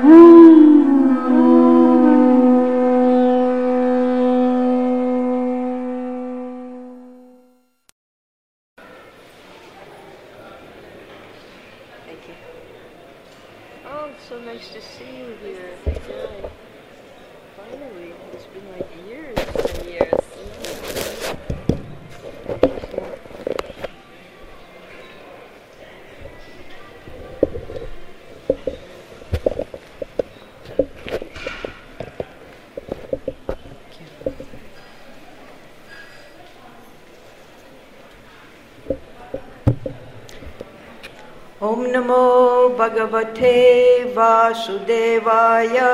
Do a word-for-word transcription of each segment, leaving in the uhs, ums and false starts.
So nice to see you here. Yeah. Finally, it's been like years and years. Om Namo Bhagavate Vasudevaya.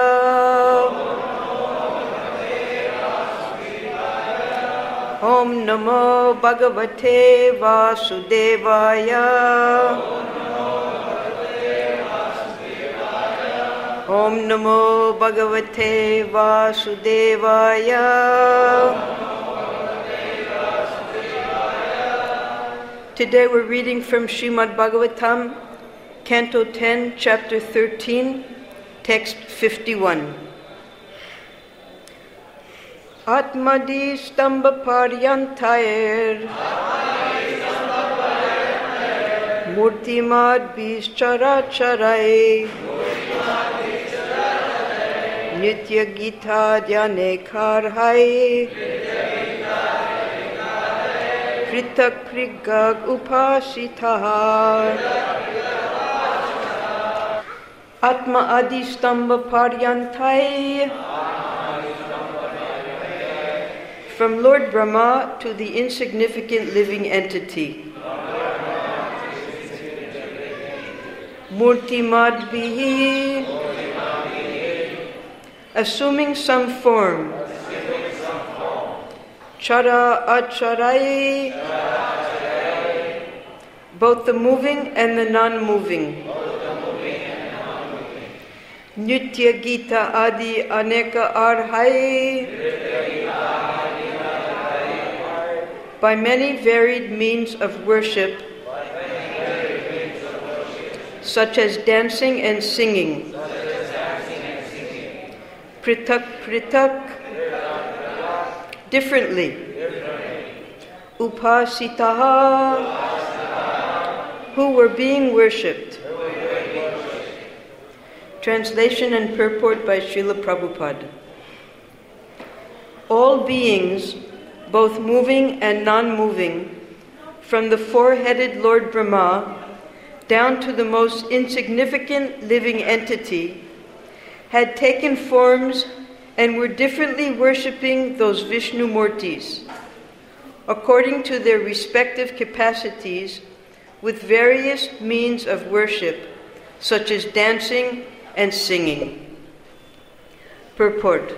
Om Namo Bhagavate Vasudevaya. Om Namo Bhagavate Vasudevaya. Today we're reading from Srimad Bhagavatam, Canto ten, Chapter thirteen, Text fifty-one. Atmadi stamba paryantair Murtimad bischara charai Nitya Gita dhyane karhai Pritak prigag upasitaha Atma adi stamba paryantai. From Lord Brahma to the insignificant living entity. Murtimad bihi, assuming some form. Chara acharai, both the moving and the non-moving. Nitya Gita Adi Aneka Arhai, by many varied means of worship, such as dancing and singing. Pritak pritak, differently. Upasitaha, who were being worshipped. Translation and purport by Srila Prabhupada. All beings, both moving and non-moving, from the four-headed Lord Brahma down to the most insignificant living entity, had taken forms and were differently worshipping those Vishnu Murtis, according to their respective capacities, with various means of worship, such as dancing and singing. Purport.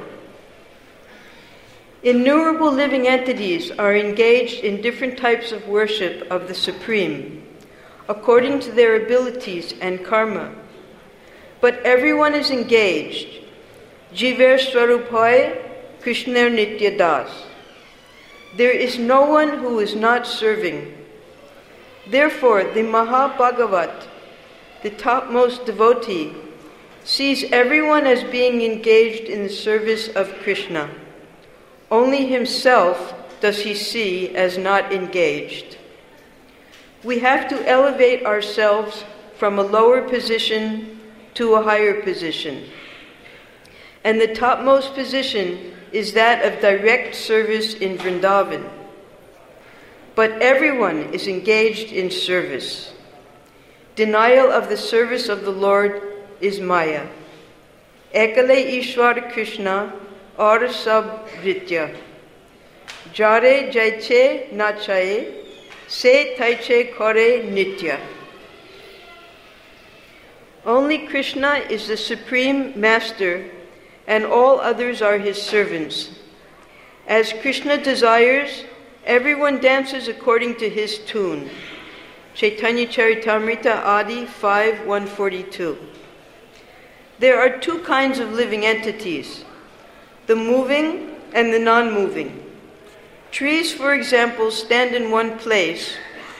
Innumerable living entities are engaged in different types of worship of the Supreme, according to their abilities and karma. But everyone is engaged. Jiver Swarupai, Krishna Nitya Das. There is no one who is not serving. Therefore, the Mahabhagavat, the topmost devotee, sees everyone as being engaged in the service of Krishna. Only himself does he see as not engaged. We have to elevate ourselves from a lower position to a higher position. And the topmost position is that of direct service in Vrindavan. But everyone is engaged in service. Denial of the service of the Lord is Maya. Ekale Ishwar Krishna aur sab vritya. Jare jaiche nachaye, se taiche kore nitya. Only Krishna is the supreme master, and all others are his servants. As Krishna desires, everyone dances according to his tune. Chaitanya Charitamrita Adi five one forty-two. There are two kinds of living entities, the moving and the non-moving. Trees, for example, stand in one place,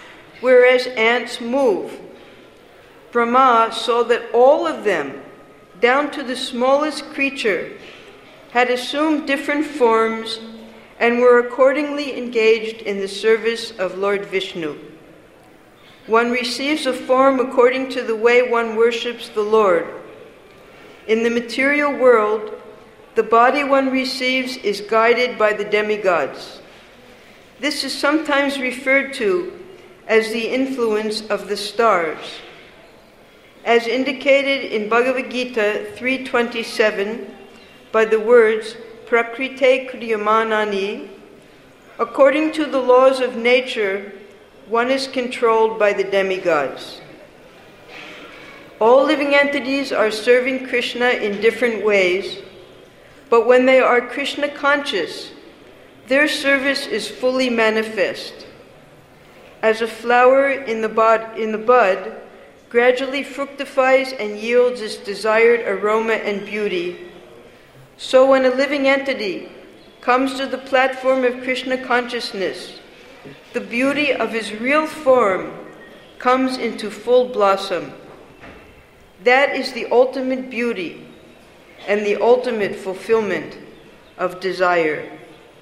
whereas ants move. Brahma saw that all of them, down to the smallest creature, had assumed different forms and were accordingly engaged in the service of Lord Vishnu. One receives a form according to the way one worships the Lord. In the material world, the body one receives is guided by the demigods. This is sometimes referred to as the influence of the stars. As indicated in Bhagavad Gita three twenty-seven by the words Prakrite Kriyamanani, according to the laws of nature, one is controlled by the demigods. All living entities are serving Krishna in different ways, but when they are Krishna conscious, their service is fully manifest. As a flower in the bud, in the bud gradually fructifies and yields its desired aroma and beauty, so when a living entity comes to the platform of Krishna consciousness, the beauty of his real form comes into full blossom. That is the ultimate beauty and the ultimate fulfillment of desire.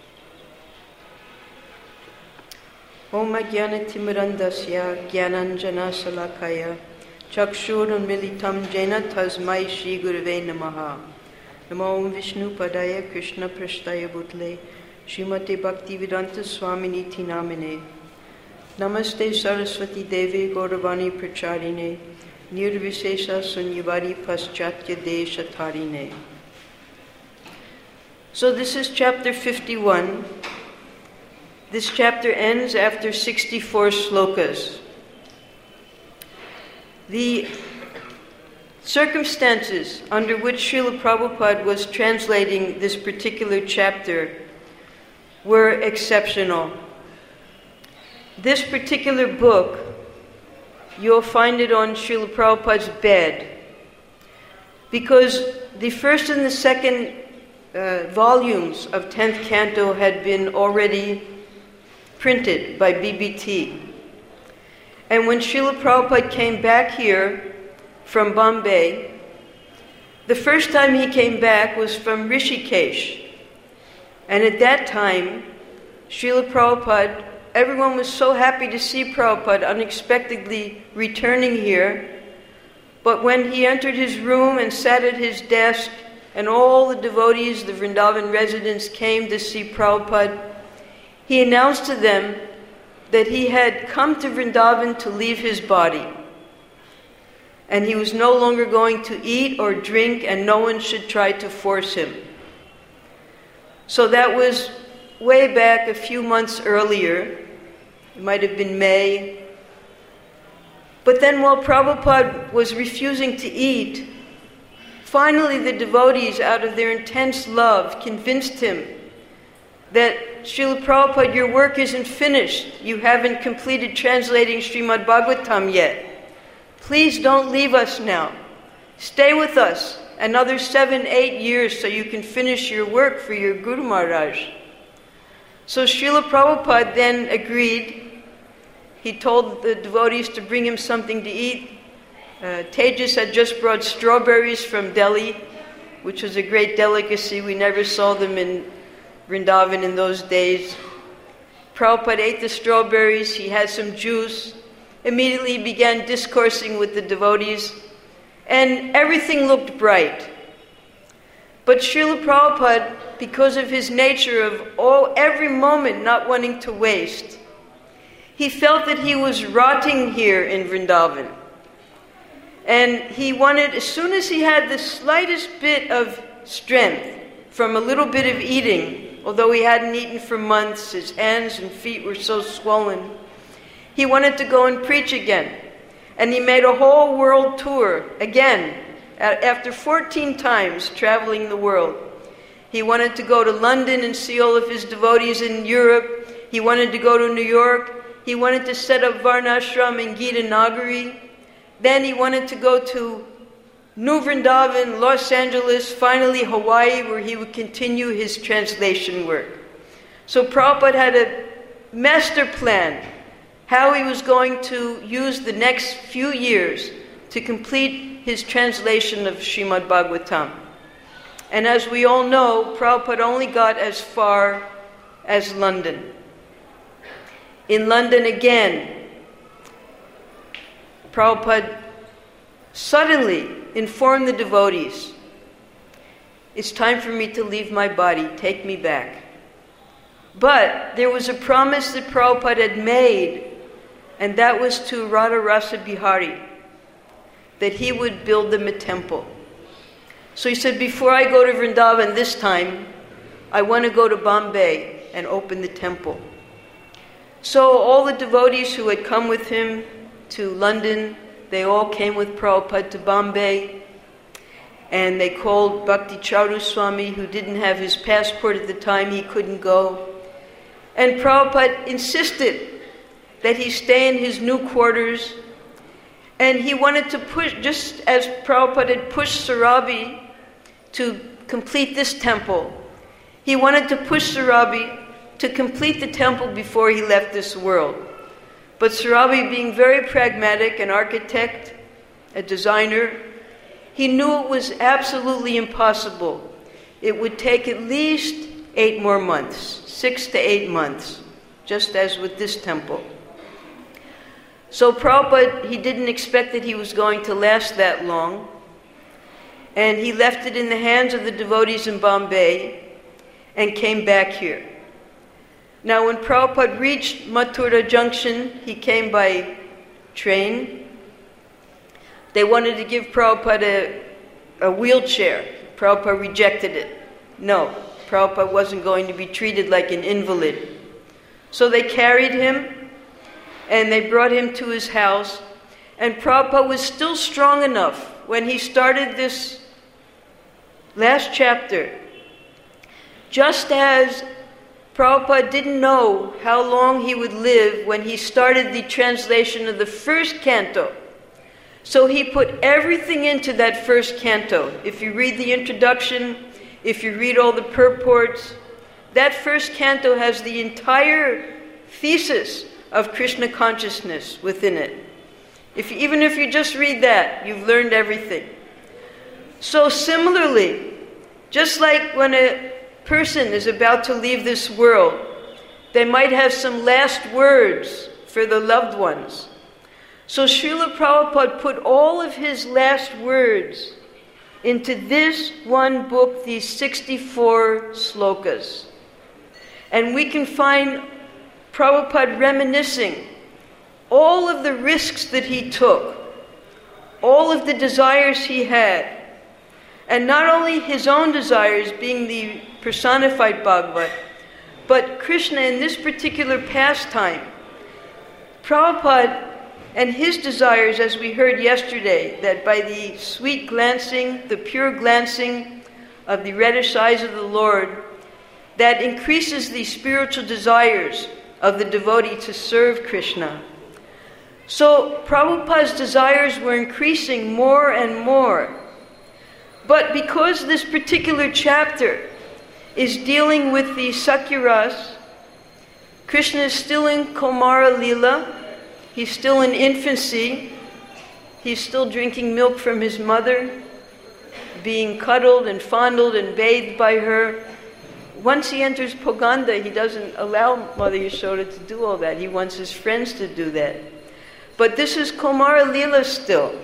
Om Ajnanatimidandasya Jnananjana Salakaya Chakshurunmilitam Jena Tasmai Shri Gurave Namaha. Namo Om Vishnu Padaya Krishna Prashtaya Bhutle Srimati Bhaktivedanta Swamini Namine. Namaste Saraswati Devi Gauravani Pracharine Nirvisesha Sunyavari Paschatya Desha Tarine. So this is chapter fifty-one. This chapter ends after sixty-four slokas. The circumstances under which Srila Prabhupada was translating this particular chapter were exceptional. This particular book, you'll find it on Srila Prabhupada's bed, because the first and the second uh, volumes of tenth Canto had been already printed by B B T. And when Srila Prabhupada came back here from Bombay, the first time he came back was from Rishikesh. And at that time, Srila Prabhupada, everyone was so happy to see Prabhupada unexpectedly returning here. But when he entered his room and sat at his desk, and all the devotees, the Vrindavan residents, came to see Prabhupada, he announced to them that he had come to Vrindavan to leave his body. And he was no longer going to eat or drink, and no one should try to force him. So that was way back a few months earlier. It might have been May. But then while Prabhupada was refusing to eat, finally the devotees, out of their intense love, convinced him that, Srila Prabhupada, your work isn't finished. You haven't completed translating Srimad Bhagavatam yet. Please don't leave us now. Stay with us another seven, eight years so you can finish your work for your Guru Maharaj. So Srila Prabhupada then agreed. He told the devotees to bring him something to eat. Uh, Tejas had just brought strawberries from Delhi, which was a great delicacy. We never saw them in Vrindavan in those days. Prabhupada ate the strawberries, he had some juice, immediately began discoursing with the devotees, and everything looked bright. But Srila Prabhupada, because of his nature of all every moment not wanting to waste, he felt that he was rotting here in Vrindavan. And he wanted, as soon as he had the slightest bit of strength from a little bit of eating, although he hadn't eaten for months, his hands and feet were so swollen, he wanted to go and preach again. And he made a whole world tour again, after fourteen times traveling the world. He wanted to go to London and see all of his devotees in Europe. He wanted to go to New York. He wanted to set up Varnashram in Gita Nagari. Then he wanted to go to New Vrindavan, Los Angeles, finally Hawaii, where he would continue his translation work. So Prabhupada had a master plan how he was going to use the next few years to complete his translation of Srimad Bhagavatam. And as we all know, Prabhupada only got as far as London. In London again, Prabhupada suddenly informed the devotees, "It's time for me to leave my body, take me back." But there was a promise that Prabhupada had made, and that was to Radha Rasa Bihari, that he would build them a temple. So he said, before I go to Vrindavan this time, I want to go to Bombay and open the temple. So all the devotees who had come with him to London, they all came with Prabhupada to Bombay, and they called Bhakti Charu Swami, who didn't have his passport at the time, he couldn't go. And Prabhupada insisted that he stay in his new quarters, and he wanted to push, just as Prabhupada had pushed Sarabi to complete this temple, he wanted to push Sarabi to complete the temple before he left this world. But Sarabi, being very pragmatic, an architect, a designer, he knew it was absolutely impossible. It would take at least eight more months, six to eight months, just as with this temple. So Prabhupada, he didn't expect that he was going to last that long, and he left it in the hands of the devotees in Bombay and came back here. Now when Prabhupada reached Mathura Junction, he came by train. They wanted to give Prabhupada a, a wheelchair. Prabhupada rejected it. No, Prabhupada wasn't going to be treated like an invalid. So they carried him, and they brought him to his house, and Prabhupada was still strong enough when he started this last chapter. Just as Prabhupada didn't know how long he would live when he started the translation of the first canto, so he put everything into that first canto. If you read the introduction, if you read all the purports, that first canto has the entire thesis of Krishna consciousness within it. If, even if you just read that, you've learned everything. So similarly, just like when a person is about to leave this world, they might have some last words for the loved ones. So Srila Prabhupada put all of his last words into this one book, these sixty-four slokas. And we can find Prabhupada reminiscing all of the risks that he took, all of the desires he had, and not only his own desires being the personified Bhagavat, but Krishna in this particular pastime. Prabhupada and his desires, as we heard yesterday, that by the sweet glancing, the pure glancing of the reddish eyes of the Lord, that increases the spiritual desires of the devotee to serve Krishna. So Prabhupada's desires were increasing more and more. But because this particular chapter is dealing with the Sakyaras, Krishna is still in Kumara Lila, he's still in infancy, he's still drinking milk from his mother, being cuddled and fondled and bathed by her. Once he enters Poganda, he doesn't allow Mother Yashoda to do all that. He wants his friends to do that. But this is Kumara Lila still.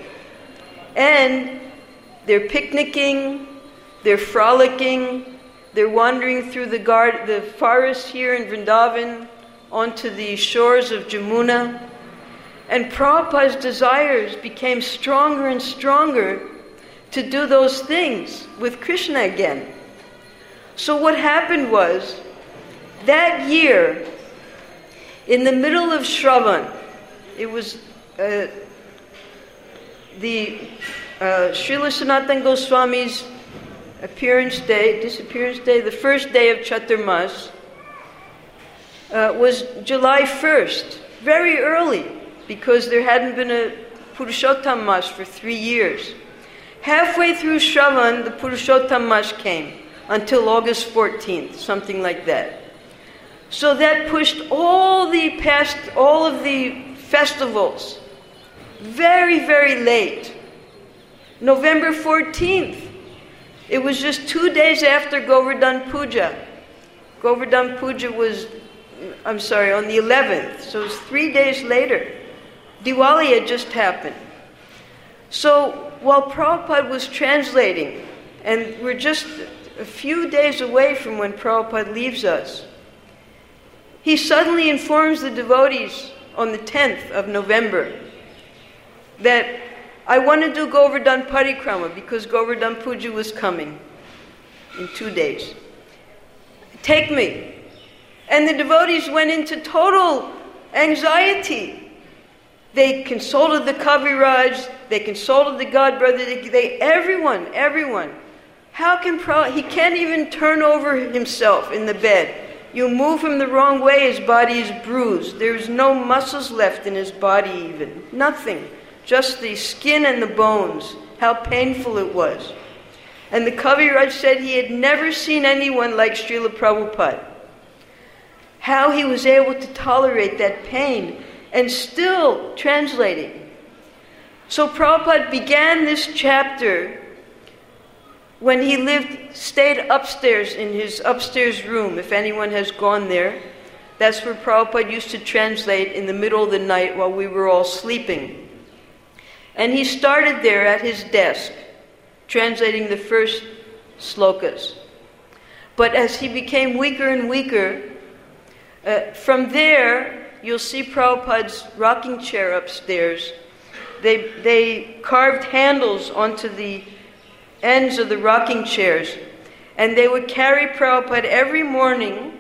And they're picnicking, they're frolicking, they're wandering through the, guard, the forest here in Vrindavan onto the shores of Jamuna. And Prabhupada's desires became stronger and stronger to do those things with Krishna again. So what happened was, that year, in the middle of Shravan, it was uh, the uh, Srila Sanatana Goswami's appearance day, disappearance day, the first day of Chaturmas, uh, was July first, very early, because there hadn't been a Purushottam Mas for three years. Halfway through Shravan, the Purushottam Mas came, until August fourteenth, something like that. So that pushed all the past, all of the festivals very, very late. November fourteenth. It was just two days after Govardhan Puja. Govardhan Puja was, I'm sorry, on the eleventh. So it was three days later. Diwali had just happened. So while Prabhupada was translating, and we're just a few days away from when Prabhupada leaves us, he suddenly informs the devotees on the tenth of November that I want to do Govardhan Parikrama because Govardhan Puja was coming in two days. Take me. And the devotees went into total anxiety. They consulted the Kaviraj, they consulted the Godbrother, they, they everyone, everyone. How can Prabhupada, he can't even turn over himself in the bed. You move him the wrong way, his body is bruised. There's no muscles left in his body even. Nothing. Just the skin and the bones. How painful it was. And the Kaviraj said he had never seen anyone like Srila Prabhupada. How he was able to tolerate that pain and still translating. So Prabhupada began this chapter when he lived, stayed upstairs in his upstairs room. If anyone has gone there, that's where Prabhupada used to translate in the middle of the night while we were all sleeping. And he started there at his desk, translating the first slokas. But as he became weaker and weaker, uh, from there, you'll see Prabhupada's rocking chair upstairs. They, they carved handles onto the ends of the rocking chairs, and they would carry Prabhupada every morning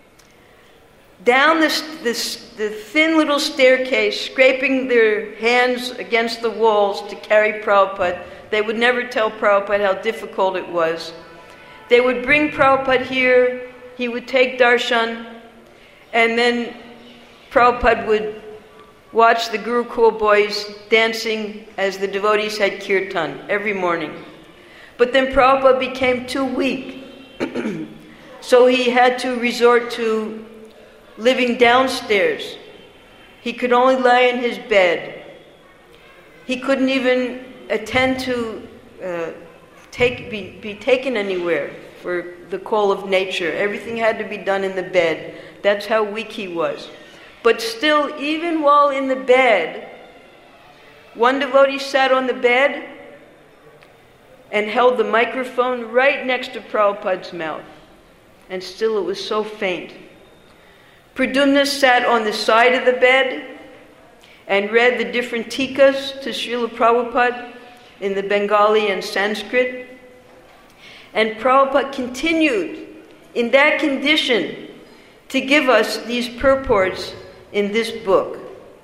down this, this the thin little staircase, scraping their hands against the walls to carry Prabhupada. They would never tell Prabhupada how difficult it was. They would bring Prabhupada here, he would take darshan, and then Prabhupada would watch the Gurukul boys dancing as the devotees had kirtan every morning. But then Prabhupada became too weak. So he had to resort to living downstairs. He could only lie in his bed. He couldn't even attend to uh, take be, be taken anywhere for the call of nature. Everything had to be done in the bed. That's how weak he was. But still, even while in the bed, one devotee sat on the bed and held the microphone right next to Prabhupada's mouth. And still it was so faint. Pradyumna sat on the side of the bed and read the different tikas to Srila Prabhupada in the Bengali and Sanskrit. And Prabhupada continued in that condition to give us these purports in this book.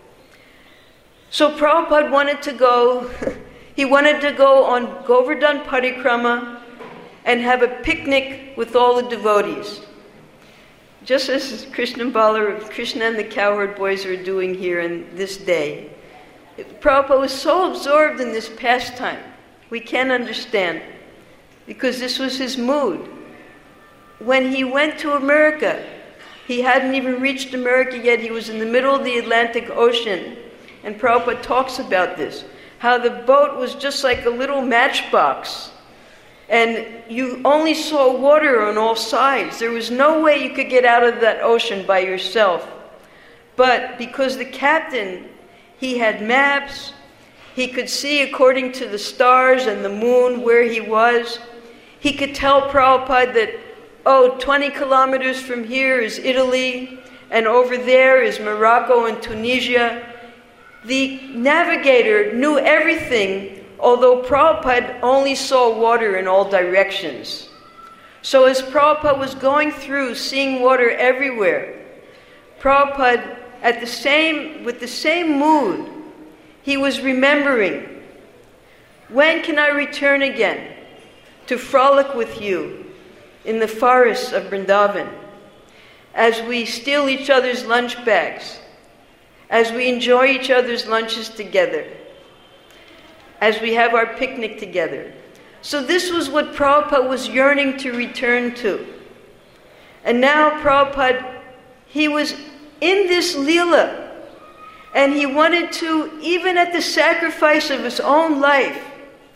So Prabhupada wanted to go, he wanted to go on Govardhan Parikrama and have a picnic with all the devotees. Just as Krishna Bala, Krishna and the cowherd boys are doing here in this day. Prabhupada was so absorbed in this pastime, we can't understand, because this was his mood. When he went to America, he hadn't even reached America yet, he was in the middle of the Atlantic Ocean, and Prabhupada talks about this, how the boat was just like a little matchbox, and you only saw water on all sides. There was no way you could get out of that ocean by yourself. But because the captain, he had maps, he could see according to the stars and the moon where he was. He could tell Prabhupada that, oh, twenty kilometers from here is Italy, and over there is Morocco and Tunisia. The navigator knew everything, although Prabhupada only saw water in all directions. So as Prabhupada was going through, seeing water everywhere, Prabhupada, at the same, with the same mood, he was remembering, when can I return again to frolic with you in the forests of Vrindavan, as we steal each other's lunch bags, as we enjoy each other's lunches together, as we have our picnic together. So this was what Prabhupada was yearning to return to. And now Prabhupada, he was in this Leela, and he wanted to, even at the sacrifice of his own life,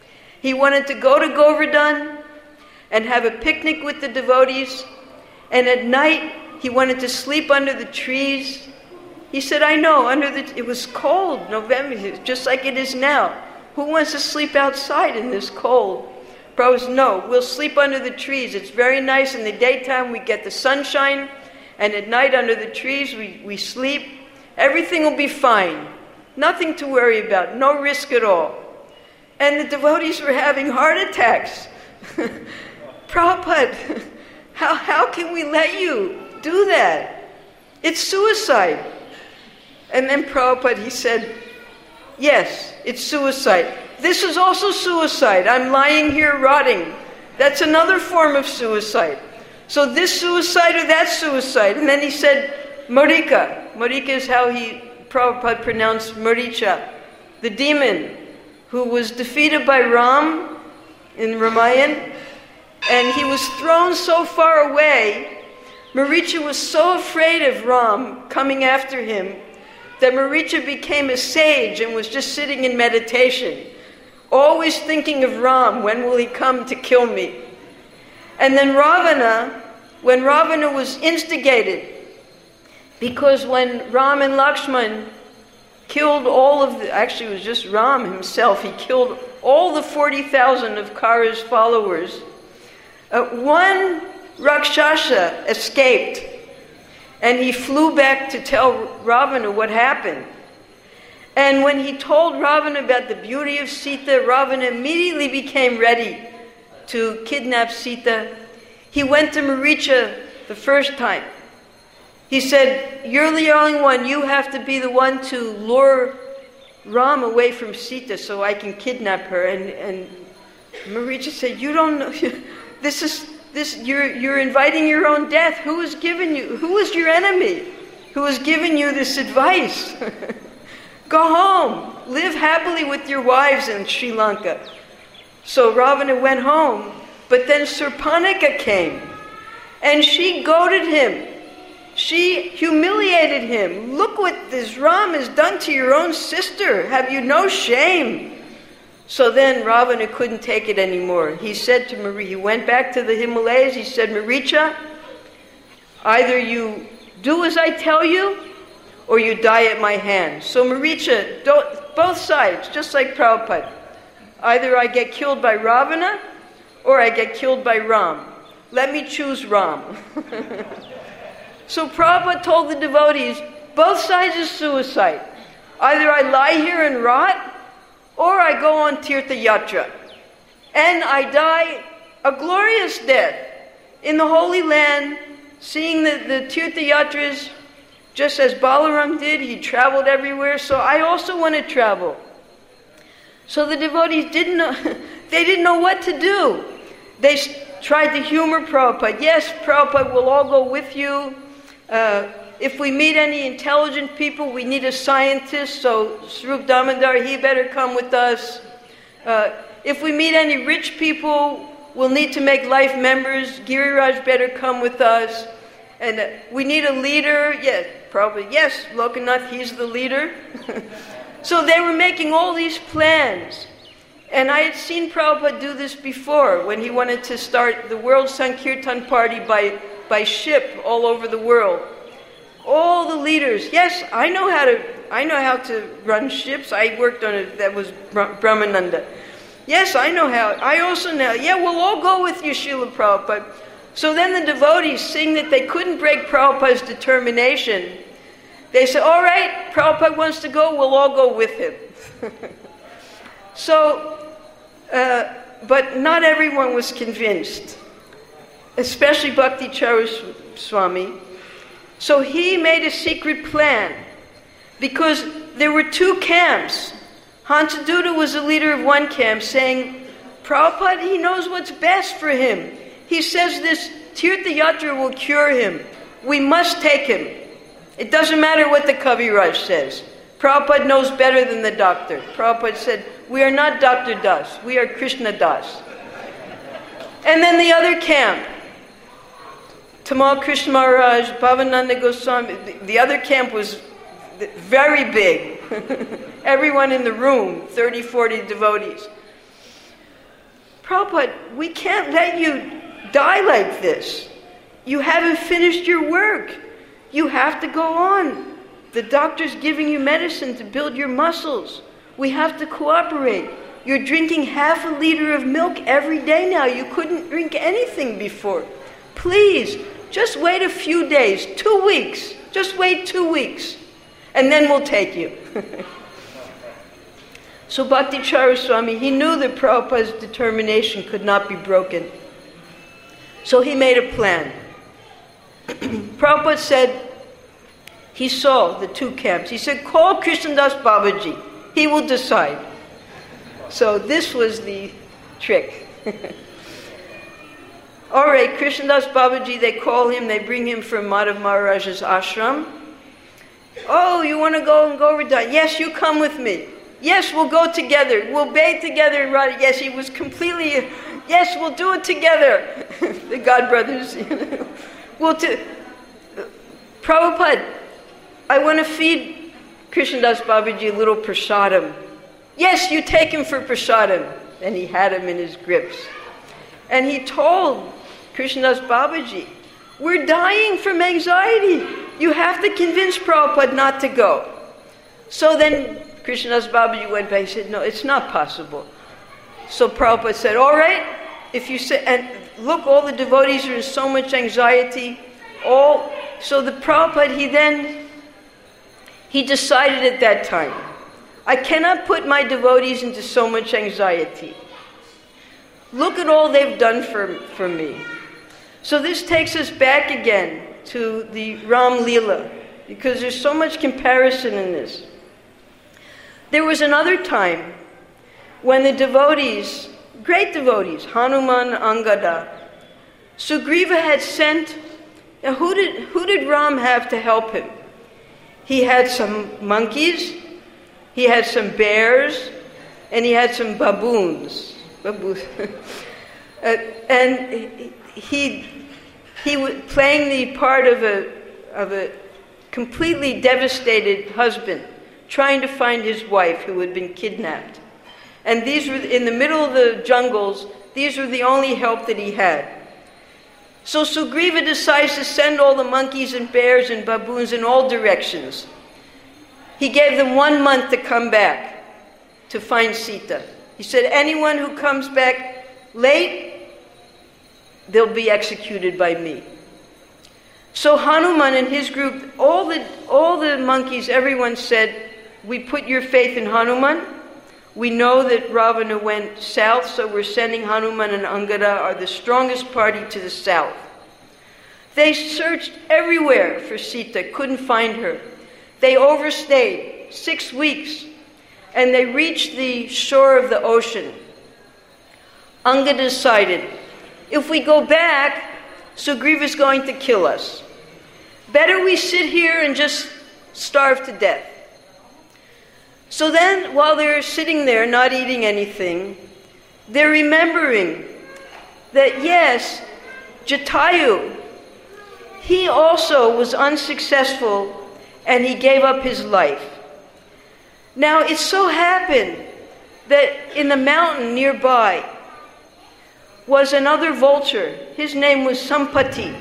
He wanted to go to Govardhan and have a picnic with the devotees. And at night, he wanted to sleep under the trees. He said, I know, under the, it was cold, November, just like it is now. Who wants to sleep outside in this cold? Prabhupada said, no, we'll sleep under the trees. It's very nice. In the daytime, we get the sunshine. And at night, under the trees, we, we sleep. Everything will be fine. Nothing to worry about. No risk at all. And the devotees were having heart attacks. Prabhupada, how, how can we let you do that? It's suicide. And then Prabhupada, he said, yes, it's suicide. This is also suicide. I'm lying here rotting. That's another form of suicide. So this suicide or that suicide. And then he said, Marika. Marika is how he, Prabhupada pronounced Maricha, the demon who was defeated by Ram in Ramayana. And he was thrown so far away, Maricha was so afraid of Ram coming after him that Maricha became a sage and was just sitting in meditation, always thinking of Ram, when will he come to kill me? And then Ravana, when Ravana was instigated, because when Ram and Lakshman killed all of the, actually it was just Ram himself, he killed all the forty thousand of Kara's followers. Uh, one Rakshasa escaped, and he flew back to tell Ravana what happened. And when he told Ravana about the beauty of Sita, Ravana immediately became ready to kidnap Sita. He went to Maricha the first time. He said, you're the only one, you have to be the one to lure Ram away from Sita so I can kidnap her. And, and Maricha said, you don't know, this is, this, you're, you're inviting your own death. Who has given you, who is your enemy? Who has given you this advice? Go home, live happily with your wives in Sri Lanka. So Ravana went home, but then Surpanika came, and she goaded him. She humiliated him. Look what this Ram has done to your own sister. Have you no shame? So then Ravana couldn't take it anymore. He said to Maricha, he went back to the Himalayas, he said, Maricha, either you do as I tell you, or you die at my hands. So Maricha, don't, both sides, just like Prabhupada. Either I get killed by Ravana, or I get killed by Ram. Let me choose Ram. So Prabhupada told the devotees, both sides is suicide. Either I lie here and rot, or I go on Tirtha Yatra. And I die a glorious death in the Holy Land, seeing the, the Tirtha Yatras, just as Balaram did. He traveled everywhere, so I also want to travel. So the devotees didn't know, they didn't know what to do. They tried to humor Prabhupada. Yes, Prabhupada, we'll all go with you. Uh, if we meet any intelligent people, we need a scientist, so Swarup Damodar, he better come with us. Uh, if we meet any rich people, we'll need to make life members. Giriraj better come with us. And uh, we need a leader. Yes, probably. Yes, Lokanath, he's the leader. So they were making all these plans. And I had seen Prabhupada do this before when he wanted to start the World Sankirtan Party by, by ship all over the world. All the leaders, yes, I know how to I know how to run ships. I worked on it, that was Brahmananda. Yes, I know how. I also know. Yeah, we'll all go with you, Srila Prabhupada. So then the devotees, seeing that they couldn't break Prabhupada's determination, they said, all right, Prabhupada wants to go, we'll all go with him. So, uh, but not everyone was convinced, especially Bhakti Charu Swami. So he made a secret plan, because there were two camps. Hansaduta was the leader of one camp, saying, Prabhupada, he knows what's best for him. He says this Tirtha Yatra will cure him. We must take him. It doesn't matter what the Kaviraj says. Prabhupada knows better than the doctor. Prabhupada said, we are not Doctor Das, we are Krishna Das. And then the other camp, Tamal Krishna Maharaj, Bhavananda Goswami, the, the other camp was very big. Everyone in the room, thirty, forty devotees. Prabhupada, we can't let you die like this. You haven't finished your work. You have to go on. The doctor's giving you medicine to build your muscles. We have to cooperate. You're drinking half a liter of milk every day now. You couldn't drink anything before. Please, just wait a few days, two weeks. Just wait two weeks, and then we'll take you. So Bhakti Swami, he knew that Prabhupada's determination could not be broken. So he made a plan. Prabhupada said, he saw the two camps. He said, call Krishnadas Babaji. He will decide. So this was the trick. All right, Krishnadas Babaji, they call him, they bring him from Madhav Maharaj's ashram. Oh, you want to go and Govardhan? Yes, you come with me. Yes, we'll go together. We'll bathe together in Radha. Yes, he was completely, yes, we'll do it together. The God brothers. You know. We'll t- Prabhupada, I want to feed Krishnadas Babaji a little prasadam. Yes, you take him for prasadam. And he had him in his grips. And he told Krishnadas Babaji, we're dying from anxiety. You have to convince Prabhupada not to go. So then Krishnadas Babaji went back and said, no, it's not possible. So Prabhupada said, all right, if you say, and look, all the devotees are in so much anxiety. All So the Prabhupada, he then, he decided at that time, I cannot put my devotees into so much anxiety. Look at all they've done for, for me. So this takes us back again to the Ram Leela, because there's so much comparison in this. There was another time when the devotees, great devotees, Hanuman, Angada, Sugriva had sent, now who did, who did Ram have to help him? He had some monkeys, he had some bears, and he had some baboons. baboons. uh, and he he was playing the part of a of a completely devastated husband, trying to find his wife who had been kidnapped. And these were in the middle of the jungles. These were the only help that he had. So Sugriva decides to send all the monkeys and bears and baboons in all directions. He gave them one month to come back to find Sita. He said, anyone who comes back late, they'll be executed by me. So Hanuman and his group, all the all the monkeys, everyone said, we put your faith in Hanuman. We know that Ravana went south, so we're sending Hanuman and Angada are the strongest party to the south. They searched everywhere for Sita, couldn't find her. They overstayed six weeks, and they reached the shore of the ocean. Angada decided, if we go back, Sugriva is going to kill us. Better we sit here and just starve to death. So then, while they're sitting there not eating anything, they're remembering that yes, Jatayu, he also was unsuccessful and he gave up his life. Now, it so happened that in the mountain nearby was another vulture. His name was Sampati.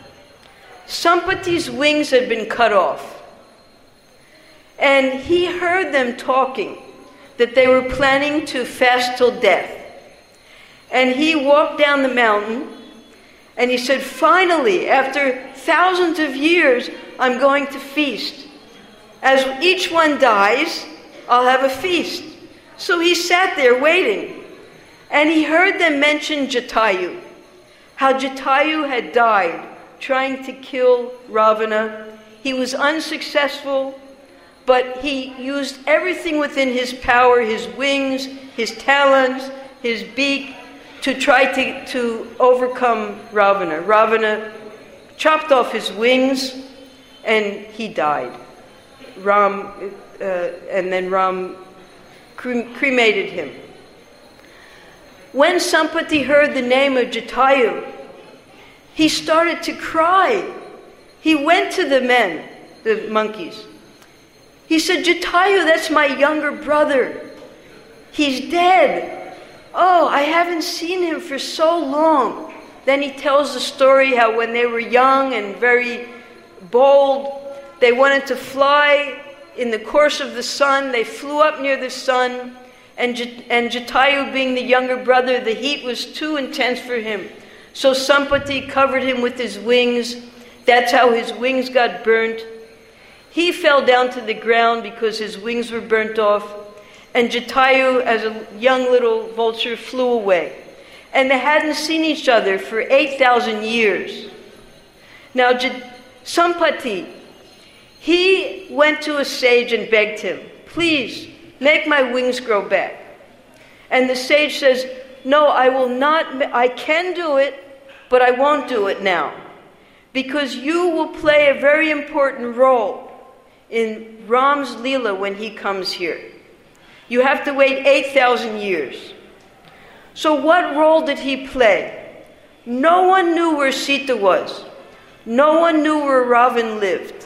Sampati's wings had been cut off. And he heard them talking, that they were planning to fast till death. And he walked down the mountain, and he said, finally, after thousands of years, I'm going to feast. As each one dies, I'll have a feast. So he sat there waiting, and he heard them mention Jatayu, how Jatayu had died trying to kill Ravana. He was unsuccessful, but he used everything within his power, his wings, his talons, his beak, to try to, to overcome Ravana. Ravana chopped off his wings, and he died. Ram, uh, and then Ram cre- cremated him. When Sampati heard the name of Jatayu, he started to cry. He went to the men, the monkeys. He said, Jatayu, that's my younger brother. He's dead. oh, I haven't seen him for so long. Then he tells the story how when they were young and very bold, they wanted to fly in the course of the sun. They flew up near the sun, and, J- and Jatayu, being the younger brother, the heat was too intense for him. So Sampati covered him with his wings. That's how his wings got burnt. He fell down to the ground because his wings were burnt off. And Jatayu, as a young little vulture, flew away. And they hadn't seen each other for eight thousand years. Now, J- Sampati, he went to a sage and begged him, please, make my wings grow back. And the sage says, no, I will not, I can do it, but I won't do it now. Because you will play a very important role in Ram's Leela when he comes here. You have to wait eight thousand years. So what role did he play? No one knew where Sita was. No one knew where Ravan lived.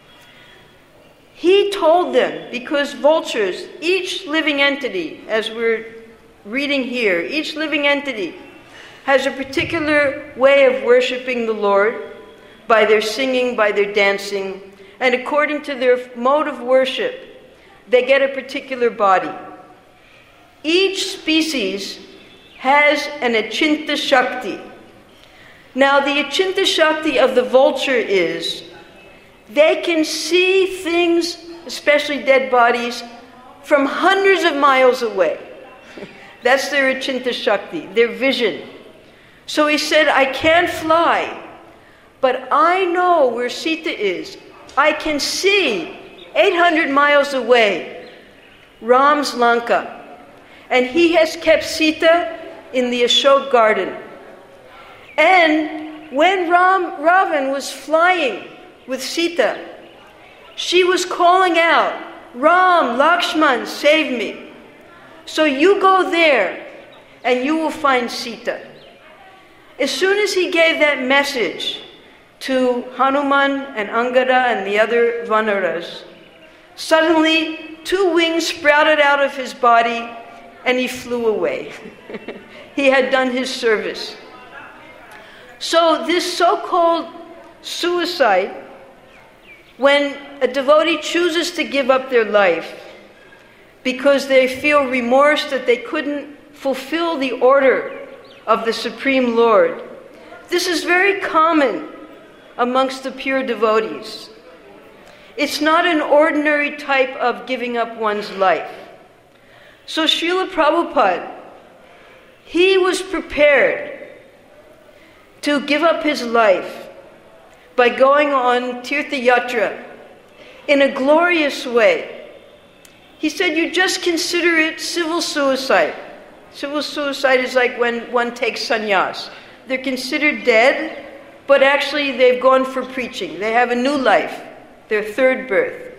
He told them, because vultures, each living entity, as we're reading here, each living entity has a particular way of worshiping the Lord by their singing, by their dancing, and according to their mode of worship, they get a particular body. Each species has an Achinta Shakti. Now, the Achinta Shakti of the vulture is they can see things, especially dead bodies, from hundreds of miles away. That's their Achinta Shakti, their vision. So he said, I can't fly, but I know where Sita is. I can see eight hundred miles away, Ram's Lanka. And he has kept Sita in the Ashok garden. And when Ram, Ravan was flying with Sita, she was calling out, Ram, Lakshman, save me. So you go there and you will find Sita. As soon as he gave that message to Hanuman and Angada and the other Vanaras, suddenly two wings sprouted out of his body and he flew away. He had done his service. So this so-called suicide, when a devotee chooses to give up their life because they feel remorse that they couldn't fulfill the order of the Supreme Lord, this is very common amongst the pure devotees. It's not an ordinary type of giving up one's life. So Srila Prabhupada, he was prepared to give up his life by going on Tirtha Yatra in a glorious way. He said, you just consider it civil suicide. Civil suicide is like when one takes sannyas. They're considered dead, but actually they've gone for preaching. They have a new life, their third birth.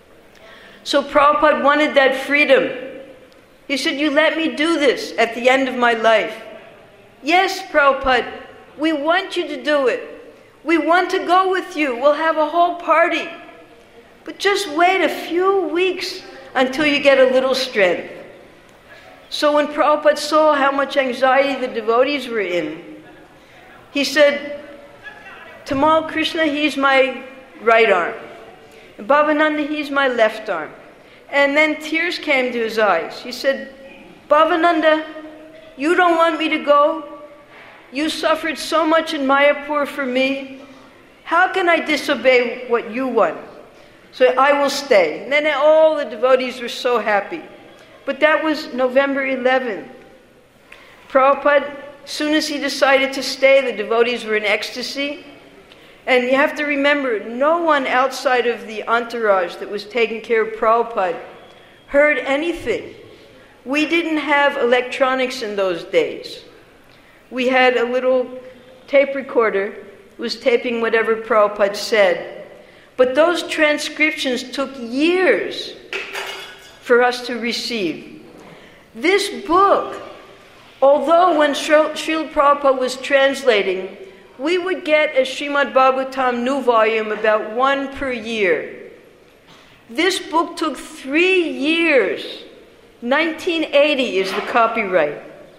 So Prabhupada wanted that freedom. He said, you let me do this at the end of my life. Yes, Prabhupada, we want you to do it. We want to go with you. We'll have a whole party. But just wait a few weeks until you get a little strength. So when Prabhupada saw how much anxiety the devotees were in, he said, Tamal Krishna, he's my right arm. And Bhavananda, he's my left arm. And then tears came to his eyes. He said, Bhavananda, you don't want me to go? You suffered so much in Mayapur for me. How can I disobey what you want? So I will stay. And then all the devotees were so happy. But that was November eleventh. Prabhupada, as soon as he decided to stay, the devotees were in ecstasy. And you have to remember, no one outside of the entourage that was taking care of Prabhupada heard anything. We didn't have electronics in those days. We had a little tape recorder that was taping whatever Prabhupada said. But those transcriptions took years for us to receive. This book, although when Srila Prabhupada was translating, we would get a Srimad Bhagavatam new volume, about one per year. This book took three years. nineteen eighty is the copyright.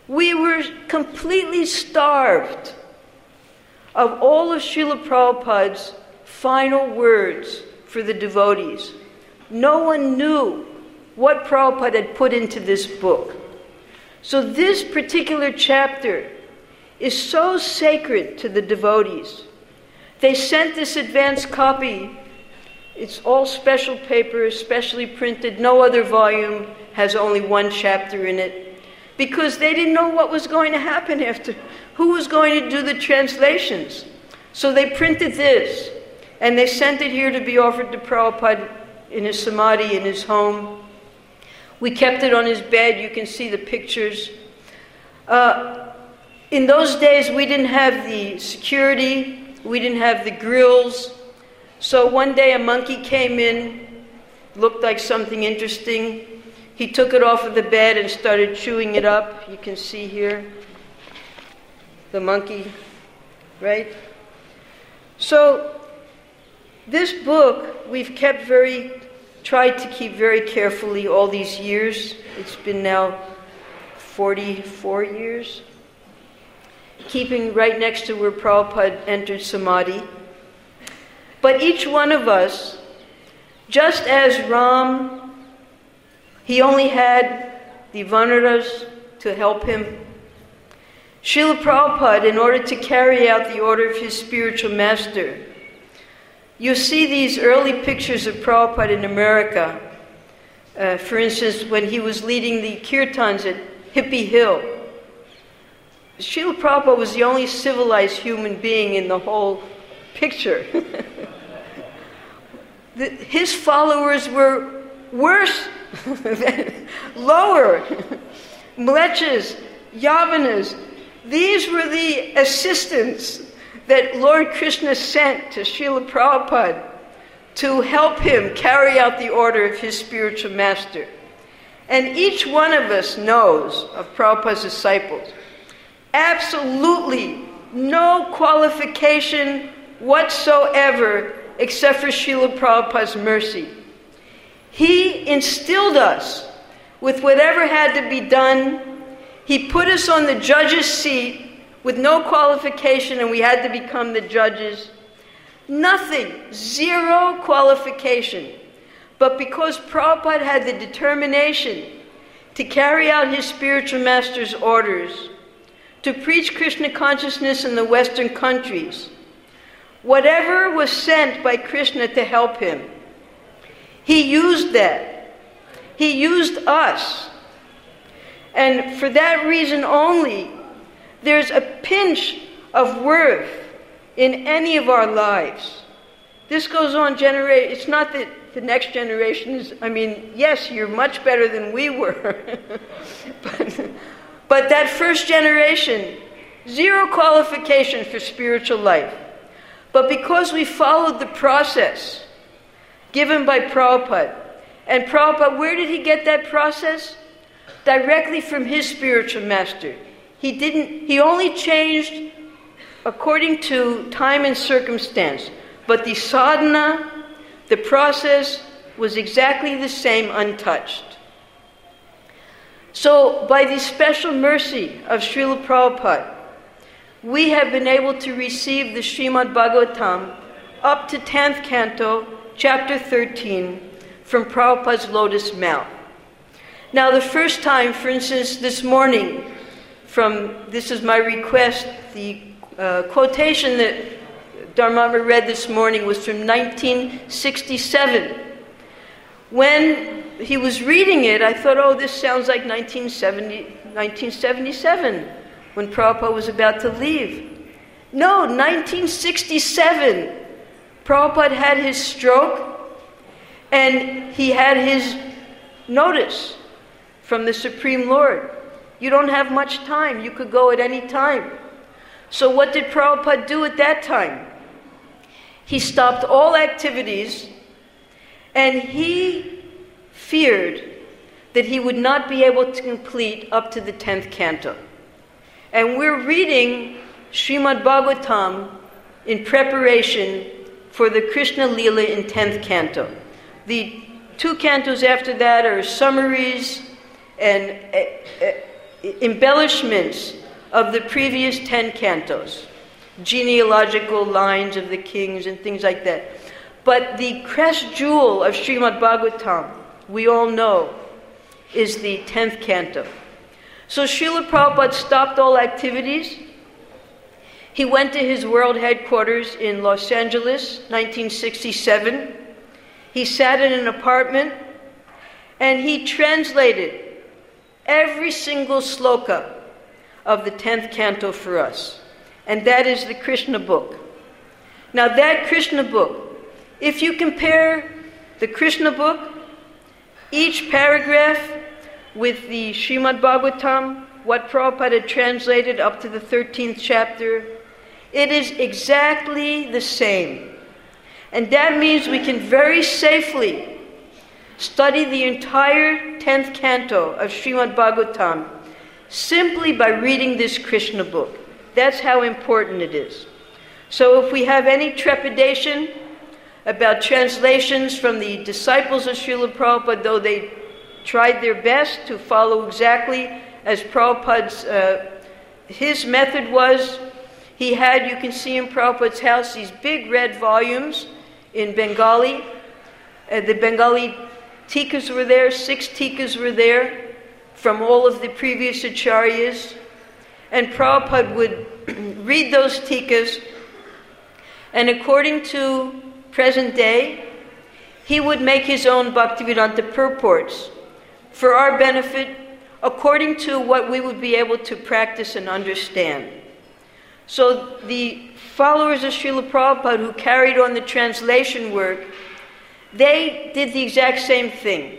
We were completely starved of all of Srila Prabhupada's final words for the devotees. No one knew what Prabhupada had put into this book. So this particular chapter is so sacred to the devotees. They sent this advance copy. It's all special paper, specially printed. No other volume has only one chapter in it, because they didn't know what was going to happen after, who was going to do the translations. So they printed this, and they sent it here to be offered to Prabhupada in his samadhi, in his home. We kept it on his bed. You can see the pictures. Uh, in those days, we didn't have the security. We didn't have the grills. So one day a monkey came in, looked like something interesting. He took it off of the bed and started chewing it up. You can see here the monkey, right? So this book we've kept very, tried to keep very carefully all these years. It's been now forty-four years. Keeping right next to where Prabhupada entered Samadhi. But each one of us, just as Ram, he only had the Vanaras to help him. Srila Prabhupada, in order to carry out the order of his spiritual master, you see these early pictures of Prabhupada in America. Uh, for instance, when he was leading the kirtans at Hippie Hill. Srila Prabhupada was the only civilized human being in the whole picture. the, his followers were worse, lower. Mlechas, Yavanas, these were the assistants that Lord Krishna sent to Srila Prabhupada to help him carry out the order of his spiritual master. And each one of us knows of Prabhupada's disciples absolutely no qualification whatsoever except for Srila Prabhupada's mercy. He instilled us with whatever had to be done. He put us on the judge's seat with no qualification, and we had to become the judges. Nothing, zero qualification. But because Prabhupada had the determination to carry out his spiritual master's orders, to preach Krishna consciousness in the Western countries, whatever was sent by Krishna to help him, he used that. He used us. And for that reason only, there's a pinch of worth in any of our lives. This goes on generation. It's not that the next generation is, I mean, yes, you're much better than we were. but, but that first generation, zero qualification for spiritual life. But because we followed the process given by Prabhupada, and Prabhupada, where did he get that process? Directly from his spiritual master. He didn't, he only changed according to time and circumstance. But the sadhana, the process, was exactly the same, untouched. So, by the special mercy of Srila Prabhupada, we have been able to receive the Srimad Bhagavatam up to tenth canto, chapter thirteen, from Prabhupada's lotus mouth. Now, the first time, for instance, this morning, from, this is my request, the uh, quotation that Dharmama read this morning was from nineteen sixty-seven. When he was reading it, I thought, oh, this sounds like nineteen seventy, nineteen seventy-seven, when Prabhupada was about to leave. No, nineteen sixty-seven, Prabhupada had his stroke, and he had his notice from the Supreme Lord. You don't have much time. You could go at any time. So what did Prabhupada do at that time? He stopped all activities, and he feared that he would not be able to complete up to the tenth canto. And we're reading Srimad Bhagavatam in preparation for the Krishna Leela in tenth canto. The two cantos after that are summaries and uh, uh, embellishments of the previous ten cantos, genealogical lines of the kings and things like that. But the crest jewel of Srimad Bhagavatam, we all know, is the tenth canto. So Srila Prabhupada stopped all activities. He went to his world headquarters in Los Angeles, nineteen sixty-seven. He sat in an apartment and he translated every single sloka of the tenth canto for us. And that is the Krishna book. Now that Krishna book, if you compare the Krishna book, each paragraph with the Srimad Bhagavatam, what Prabhupada had translated up to the thirteenth chapter, it is exactly the same. And that means we can very safely study the entire tenth canto of Srimad Bhagavatam simply by reading this Krishna book. That's how important it is. So if we have any trepidation about translations from the disciples of Srila Prabhupada, though they tried their best to follow exactly as Prabhupada's, uh, his method was, he had, you can see in Prabhupada's house, these big red volumes in Bengali. Uh, the Bengali tikas were there, six tikas were there from all of the previous acharyas. And Prabhupada would read those tikas, and according to present day, he would make his own Bhaktivedanta purports for our benefit, according to what we would be able to practice and understand. So the followers of Srila Prabhupada who carried on the translation work, they did the exact same thing.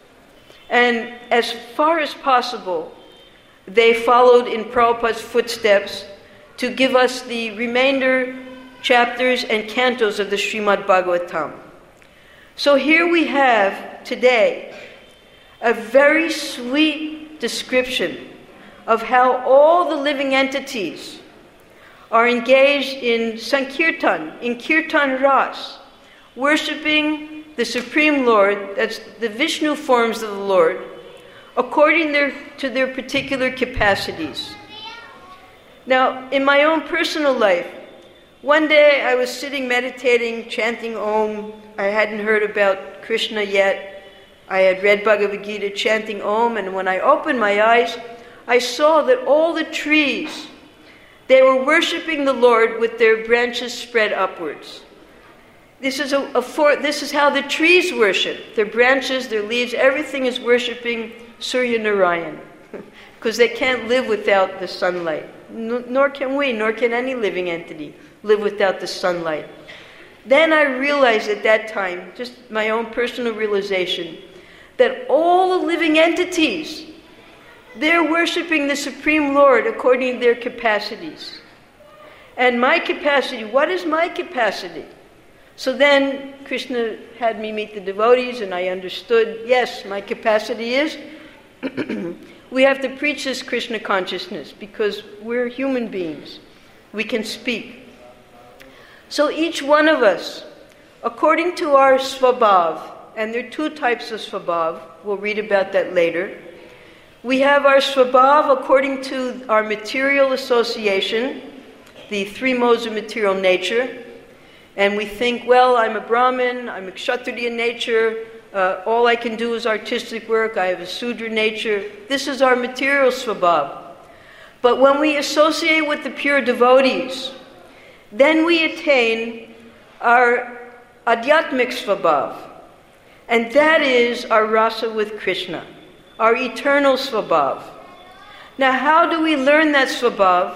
And as far as possible, they followed in Prabhupada's footsteps to give us the remainder chapters and cantos of the Srimad Bhagavatam. So here we have today a very sweet description of how all the living entities are engaged in Sankirtan, in Kirtan Ras, worshipping the Supreme Lord, that's the Vishnu forms of the Lord, according their, to their particular capacities. Now, in my own personal life, one day I was sitting meditating, chanting Om. I hadn't heard about Krishna yet. I had read Bhagavad Gita, chanting Om, and when I opened my eyes, I saw that all the trees, they were worshipping the Lord with their branches spread upwards. This is, a, a for, this is how the trees worship. Their branches, their leaves, everything is worshipping Surya Narayan, because they can't live without the sunlight. N- nor can we, nor can any living entity live without the sunlight. Then I realized at that time, just my own personal realization, that all the living entities, they're worshipping the Supreme Lord according to their capacities. And my capacity, what is my capacity? So then Krishna had me meet the devotees, and I understood, yes, my capacity is we have to preach this Krishna consciousness because we're human beings. We can speak. So each one of us, according to our svabhav, and there are two types of svabhav, we'll read about that later. We have our svabhav according to our material association, the three modes of material nature, and we think, well, I'm a Brahmin, I'm a Kshatriya nature, uh, all I can do is artistic work, I have a Sudra nature. This is our material svabhav. But when we associate with the pure devotees, then we attain our adhyatmic svabhav, and that is our rasa with Krishna, our eternal svabhav. Now, how do we learn that svabhav?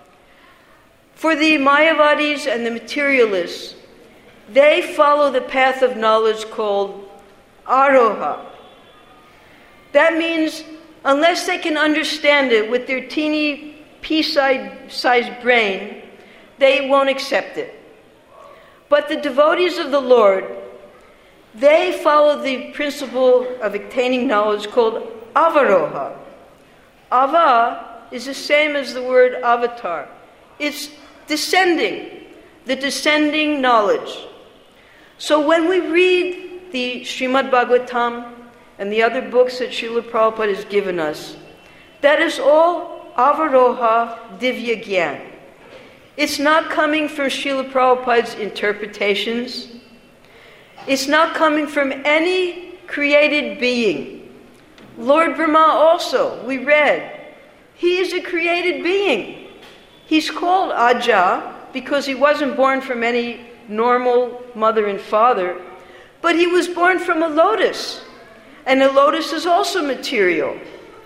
For the Mayavadis and the materialists, they follow the path of knowledge called aroha. That means, unless they can understand it with their teeny pea-sized brain, they won't accept it. But the devotees of the Lord, they follow the principle of attaining knowledge called avaroha. Ava is the same as the word avatar. It's descending, the descending knowledge. So when we read the Srimad Bhagavatam and the other books that Srila Prabhupada has given us, That is all Avaroha Divya Gyan. It's not coming from Srila Prabhupada's interpretations. It's not coming from any created being. Lord Brahma also, we read, he is a created being. He's called Aja because he wasn't born from any normal mother and father, but he was born from a lotus. And a lotus is also material.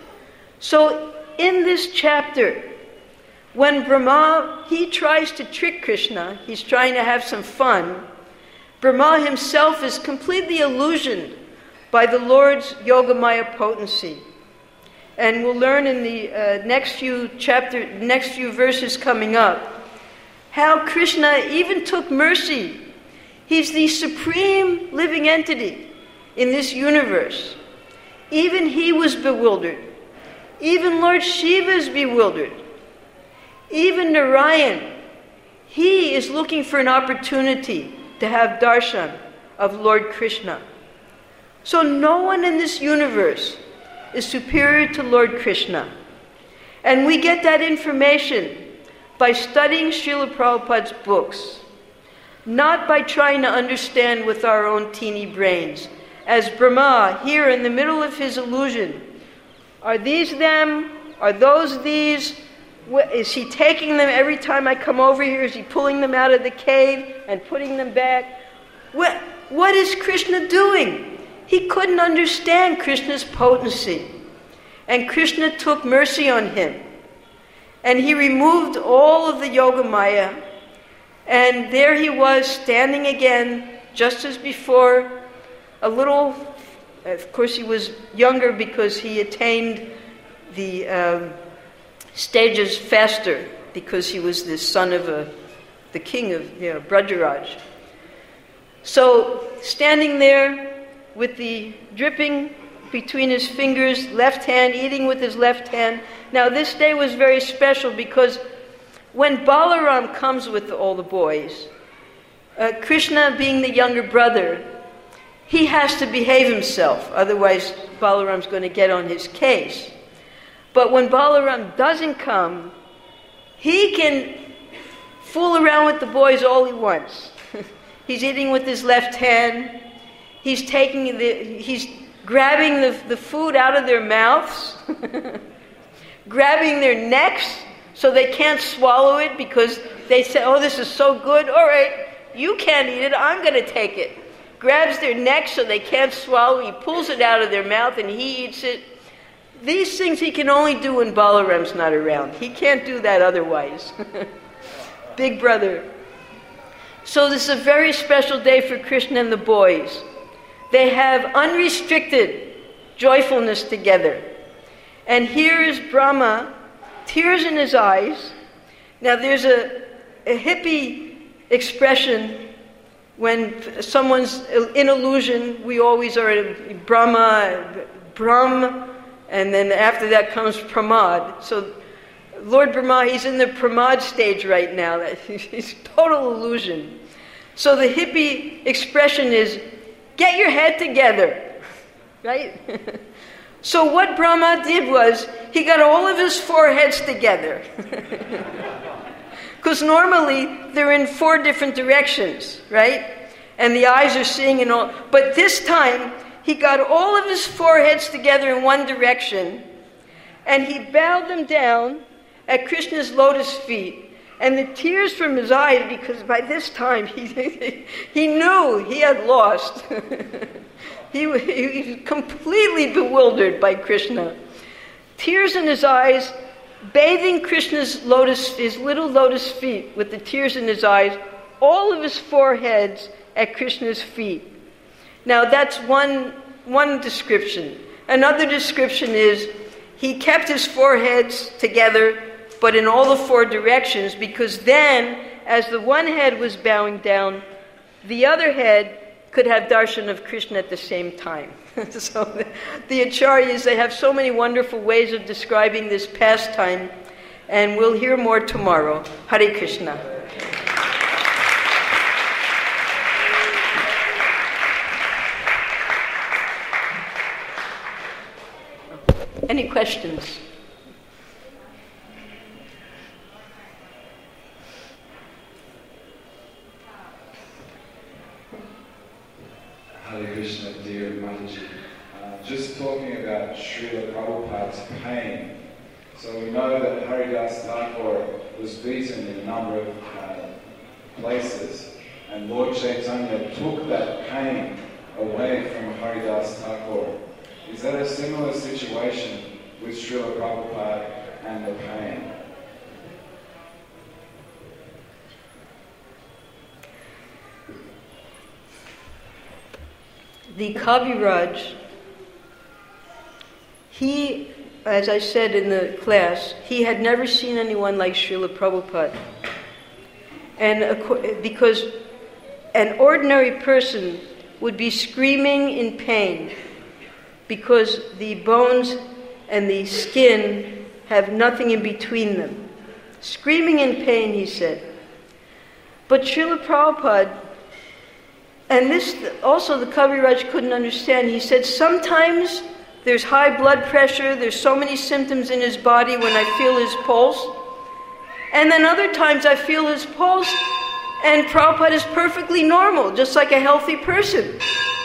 So in this chapter, when Brahma, he tries to trick Krishna, he's trying to have some fun, Brahma himself is completely illusioned by the Lord's Yogamaya potency. And we'll learn in the uh, next few chapter, next few verses coming up, how Krishna even took mercy. He's the supreme living entity in this universe. Even he was bewildered. Even Lord Shiva is bewildered. Even Narayan, he is looking for an opportunity to have darshan of Lord Krishna. So no one in this universe is superior to Lord Krishna. And we get that information by studying Srila Prabhupada's books, not by trying to understand with our own teeny brains. As Brahma, here in the middle of his illusion, are these them? Are those these? Is he taking them every time I come over here? Is he pulling them out of the cave and putting them back? What, what is Krishna doing? He couldn't understand Krishna's potency. And Krishna took mercy on him. And he removed all of the Yogamaya. And there he was, standing again, just as before, a little, of course he was younger because he attained the um, stages faster, because he was the son of a, the king of, you know, Brajaraj. So, standing there with the dripping between his fingers, left hand, eating with his left hand. Now this day was very special because when Balaram comes with all the boys, uh, Krishna being the younger brother, he has to behave himself, otherwise Balaram's going to get on his case. But when Balaram doesn't come, he can fool around with the boys all he wants. He's eating with his left hand. He's taking the, he's grabbing the, the food out of their mouths, grabbing their necks so they can't swallow it because they say, oh, this is so good. All right, you can't eat it. I'm going to take it. Grabs their necks so they can't swallow. He pulls it out of their mouth and he eats it. These things he can only do when Balaram's not around. He can't do that otherwise. Big brother. So this is a very special day for Krishna and the boys. They have unrestricted joyfulness together. And here is Brahma, tears in his eyes. Now there's a, a hippie expression when someone's in illusion. We always are at Brahma, Brahm, and then after that comes Pramad. So Lord Brahma, he's in the Pramad stage right now. He's total illusion. So the hippie expression is, get your head together, right? So what Brahma did was, he got all of his foreheads together. Because normally, they're in four different directions, right? And the eyes are seeing and all. But this time, he got all of his foreheads together in one direction, and he bowed them down at Krishna's lotus feet. And the tears from his eyes, because by this time he he knew he had lost. he, he was completely bewildered by Krishna. Tears in his eyes, bathing Krishna's lotus, his little lotus feet with the tears in his eyes, all of his foreheads at Krishna's feet. Now that's one one description. Another description is he kept his foreheads together, but in all the four directions, because then, as the one head was bowing down, the other head could have darshan of Krishna at the same time. So the, the acharyas, they have so many wonderful ways of describing this pastime, and we'll hear more tomorrow. Hare Krishna. Any questions? So we know that Haridas Thakur was beaten in a number of uh, places, and Lord Chaitanya took that pain away from Haridas Thakur. Is that a similar situation with Srila Prabhupada and the pain? The Kaviraj, he, as I said in the class, he had never seen anyone like Srila Prabhupada. And because an ordinary person would be screaming in pain because the bones and the skin have nothing in between them. Screaming in pain, he said. But Srila Prabhupada, and this also the Kaviraj couldn't understand, he said, sometimes there's high blood pressure, there's so many symptoms in his body when I feel his pulse, and then other times I feel his pulse and Prabhupada is perfectly normal, just like a healthy person.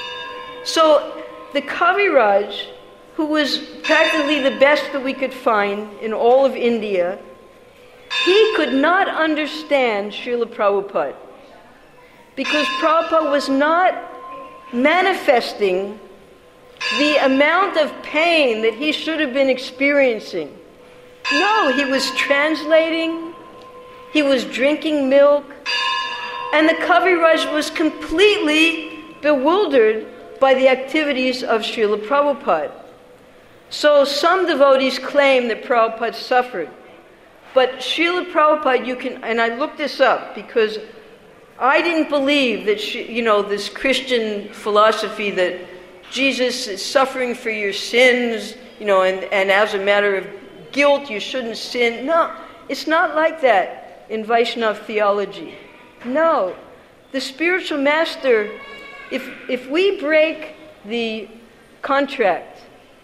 So the Kaviraj, who was practically the best that we could find in all of India, he could not understand Srila Prabhupada, because Prabhupada was not manifesting the amount of pain that he should have been experiencing. No, he was translating, he was drinking milk, and the Kaviraj was completely bewildered by the activities of Srila Prabhupada. So some devotees claim that Prabhupada suffered. But Srila Prabhupada, you can, and I looked this up because I didn't believe that, you know, this Christian philosophy that Jesus is suffering for your sins, you know, and, and as a matter of guilt, you shouldn't sin. No, it's not like that in Vaishnava theology. No, the spiritual master, if if we break the contract,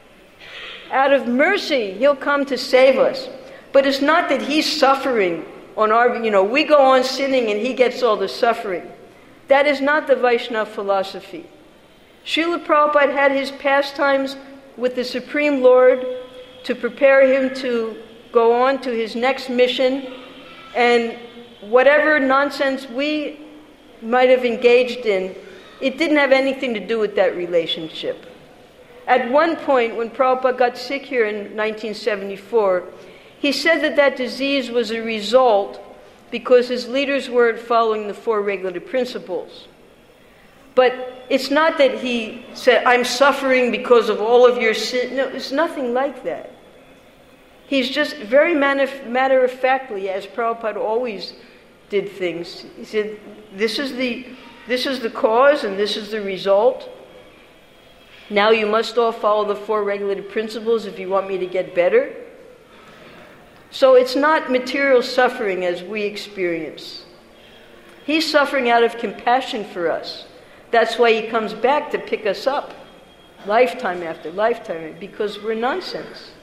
out of mercy, he'll come to save us. But it's not that he's suffering on our, you know, we go on sinning and he gets all the suffering. That is not the Vaishnava philosophy. Srila Prabhupada had his pastimes with the Supreme Lord to prepare him to go on to his next mission, and whatever nonsense we might have engaged in, it didn't have anything to do with that relationship. At one point, when Prabhupada got sick here in nineteen seventy-four, he said that that disease was a result because his leaders weren't following the four regulative principles. But it's not that he said, I'm suffering because of all of your sin. No, it's nothing like that. He's just very matter-of-factly, as Prabhupada always did things. He said, this is the, this is the cause and this is the result. Now you must all follow the four regulative principles if you want me to get better. So it's not material suffering as we experience. He's suffering out of compassion for us. That's why he comes back to pick us up, lifetime after lifetime, because we're nonsense.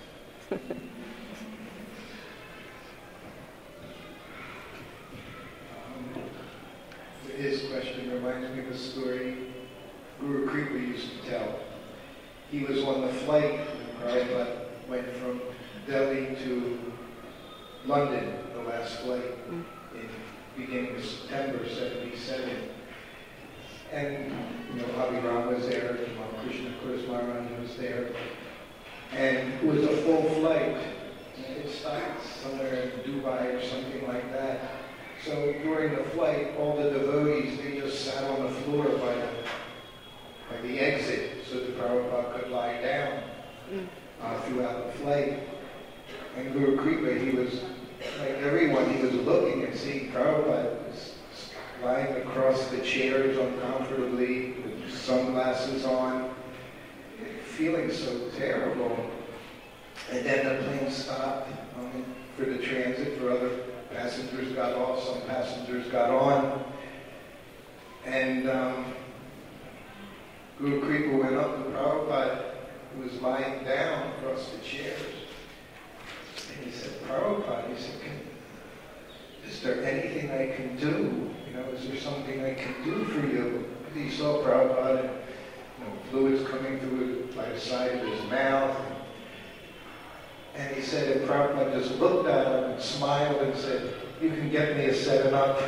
His question reminds me of a story Guru Kripa used to tell. He was on the flight when Prabhupada went from Delhi to London, the last flight, in beginning of September seventy-seven. And, you know, Abhiram was there, Krishna Kursmaran was there. And it was a full flight. It stopped somewhere in Dubai or something like that. So during the flight, all the devotees, they just sat on the floor by the, by the exit so the Prabhupada could lie down uh, throughout the flight. And Guru Kripa, he was, like everyone, he was looking and seeing Prabhupada was lying across the chairs uncomfortably, with sunglasses on, feeling so terrible. And then the plane stopped um, for the transit, for other passengers got off, some passengers got on. And um, Guru Kripa went up to Prabhupada, who was lying down across the chairs. And he said, Prabhupada, he said, is there anything I can do? You know, is there something I can do for you? He saw Prabhupada, and, you know, fluids coming through by the side of his mouth. And he said, and Prabhupada just looked at him and smiled and said, "You can get me a seven up."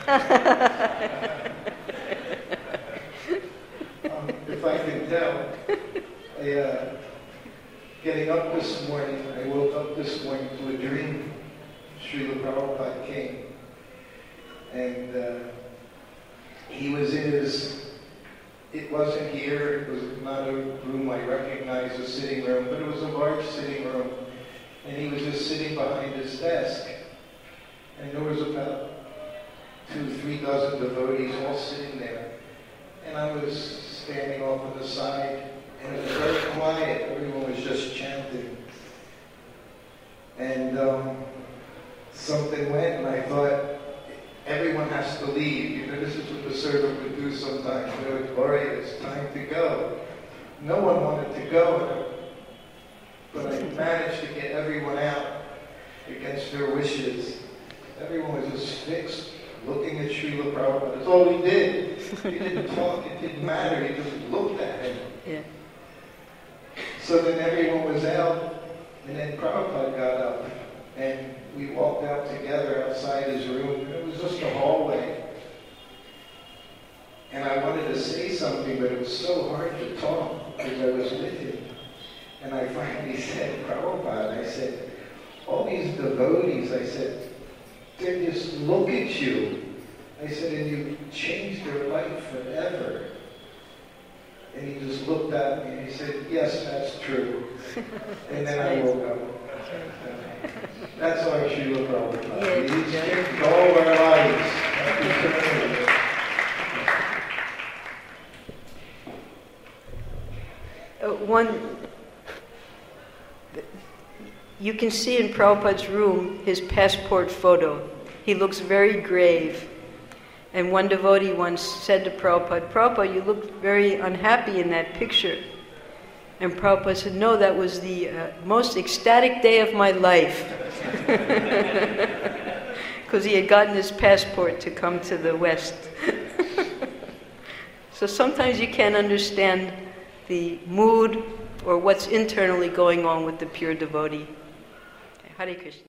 um, if I can tell, I, uh, getting up this morning, I woke up this morning to a dream. Srila Prabhupada came, and uh, he was in his, it wasn't here, it was not a room I recognized, a sitting room, but it was a large sitting room, and he was just sitting behind his desk. And there was about two, three dozen devotees all sitting there. And I was standing off on the side, and it was very quiet. Everyone was just chanting. And um, something went, and I thought, everyone has to leave. You know, this is what the servant would do sometimes. You know, Gloria, it's time to go. No one wanted to go, but I managed to get everyone out against their wishes. Everyone was just fixed, looking at Srila Prabhupada. That's all he did. He didn't talk, it didn't matter, he just looked at him. Yeah. So then everyone was out, and then Prabhupada got up, and we walked out together outside his room, and it was just a hallway. And I wanted to say something, but it was so hard to talk, because I was with him. And I finally said, "Prabhupada," I said, "all these devotees," I said, "they just look at you." I said, "and you changed their life forever." And he just looked at me and he said, "Yes, that's true." And then I woke up. That's our Srila Prabhupada. Yeah, He's yeah. changed all our lives. Uh, one, you can see in Prabhupada's room his passport photo. He looks very grave. And one devotee once said to Prabhupada, "Prabhupada, you look very unhappy in that picture." And Prabhupada said, "No, that was the uh, most ecstatic day of my life." Because he had gotten his passport to come to the West. So sometimes you can't understand the mood or what's internally going on with the pure devotee. Hare Krishna.